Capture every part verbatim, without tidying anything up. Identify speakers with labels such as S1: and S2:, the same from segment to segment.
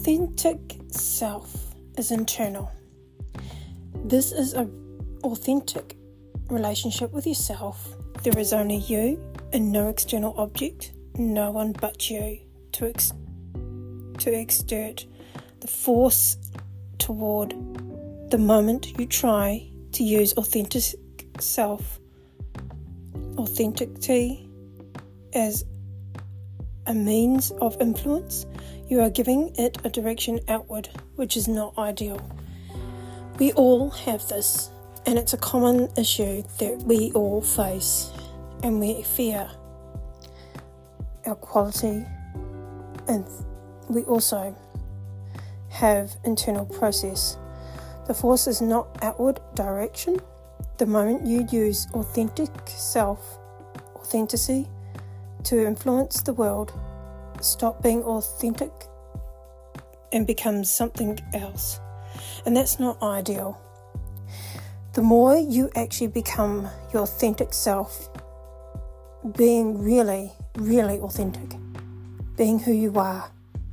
S1: authentic self is internal. This is an authentic relationship with yourself. There is only you and no external object, no one but you to ex- to exert the force toward the moment you try to use authentic self, authenticity as a means of influence. You are giving it a direction outward, which is not ideal. We all have this, and it's a common issue that we all face, and we fear our quality, and we also have internal process. The force is not outward direction. The moment you use authentic self, authenticity to influence the world, stop being authentic and becomes something else. And that's not ideal. The more you actually become your authentic self, being really, really authentic, being who you are,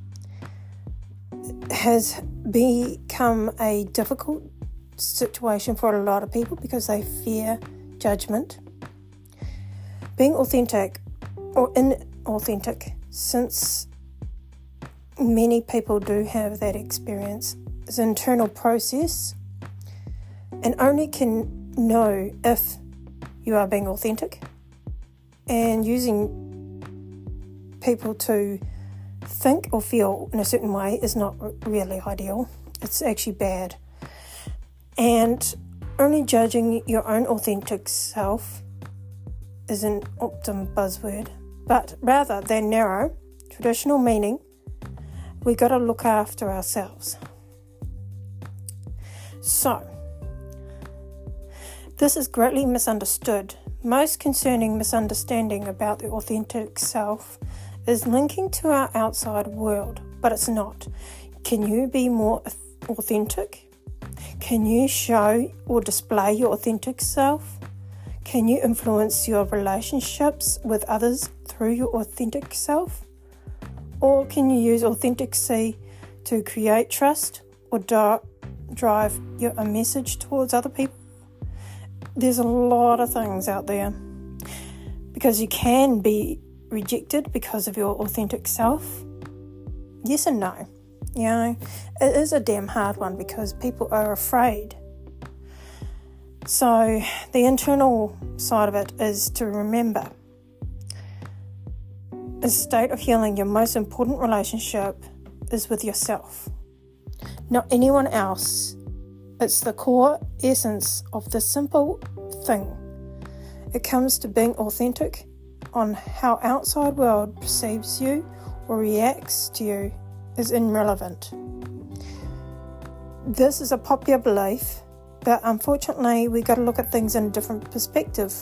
S1: has become a difficult situation for a lot of people because they fear judgment. Being authentic or inauthentic, since many people do have that experience, is an internal process and only can know if you are being authentic. And using people to think or feel in a certain way is not really ideal. It's actually bad. And only judging your own authentic self is an optimum buzzword. But rather than narrow, traditional meaning, we got to look after ourselves. So, this is greatly misunderstood. Most concerning misunderstanding about the authentic self is linking to our outside world, but it's not. Can you be more authentic? Can you show or display your authentic self? Can you influence your relationships with others through your authentic self? Or can you use authenticity to create trust or di- drive your, a message towards other people? There's a lot of things out there, because you can be rejected because of your authentic self. Yes and no. You know, it is a damn hard one because people are afraid. So the internal side of it is to remember, a state of healing, your most important relationship is with yourself, not anyone else. It's the core essence of the simple thing. It comes to being authentic on how outside world perceives you or reacts to you is irrelevant. This is a popular belief, but unfortunately we got to look at things in a different perspective.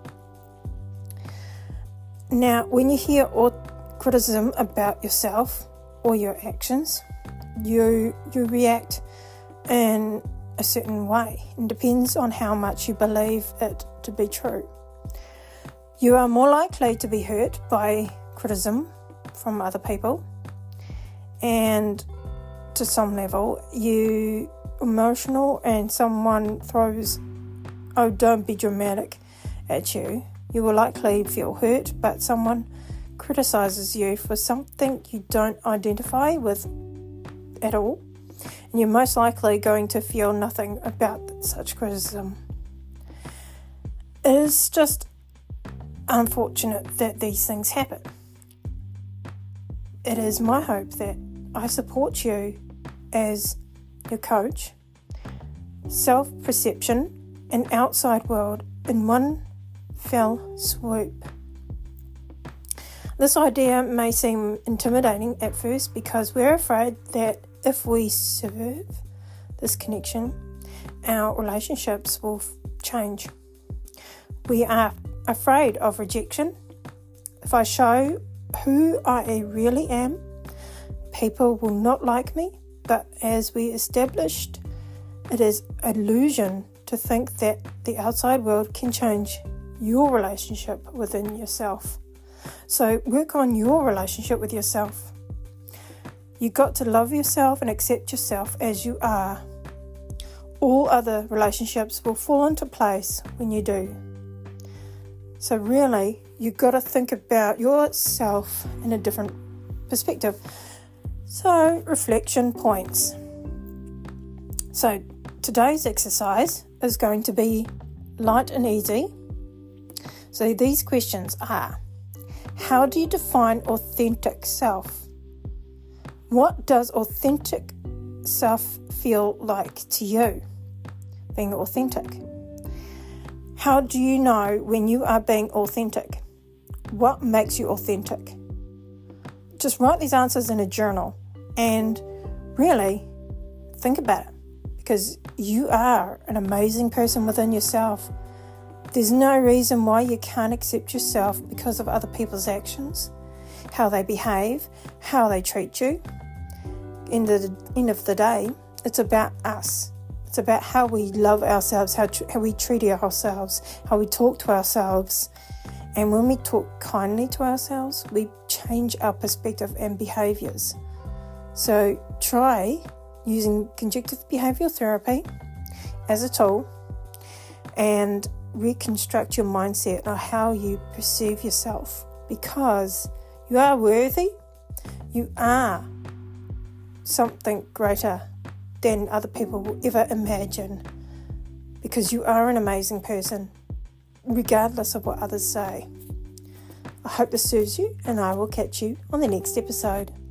S1: Now, when you hear or criticism about yourself or your actions, you you react in a certain way. It depends on how much you believe it to be true. You are more likely to be hurt by criticism from other people, and to some level, you emotional and someone throws, "Oh, don't be dramatic," at you. You will likely feel hurt, but someone criticizes you for something you don't identify with at all, and you're most likely going to feel nothing about such criticism. It is just unfortunate that these things happen. It is my hope that I support you as your coach, self-perception and outside world in one fell swoop. This idea may seem intimidating at first because we're afraid that if we serve this connection, our relationships will change. We are afraid of rejection. If I show who I really am, people will not like me. But as we established, it is an illusion to think that the outside world can change your relationship within yourself. So work on your relationship with yourself. You got to love yourself and accept yourself as you are. All other relationships will fall into place when you do. So really, you've got to think about yourself in a different perspective. So, reflection points. So, today's exercise is going to be light and easy. So, these questions are: how do you define authentic self? What does authentic self feel like to you? Being authentic. How do you know when you are being authentic? What makes you authentic? Just write these answers in a journal and really think about it, because you are an amazing person within yourself. There's no reason why you can't accept yourself because of other people's actions, how they behave, how they treat you. In the end of the day, it's about us. It's about how we love ourselves, how, tr- how we treat ourselves, how we talk to ourselves. And when we talk kindly to ourselves, we change our perspective and behaviours. So try using conjunctive behavioural therapy as a tool and reconstruct your mindset on how you perceive yourself, because you are worthy. You are something greater than other people will ever imagine, because you are an amazing person, regardless of what others say. I hope this serves you, and I will catch you on the next episode.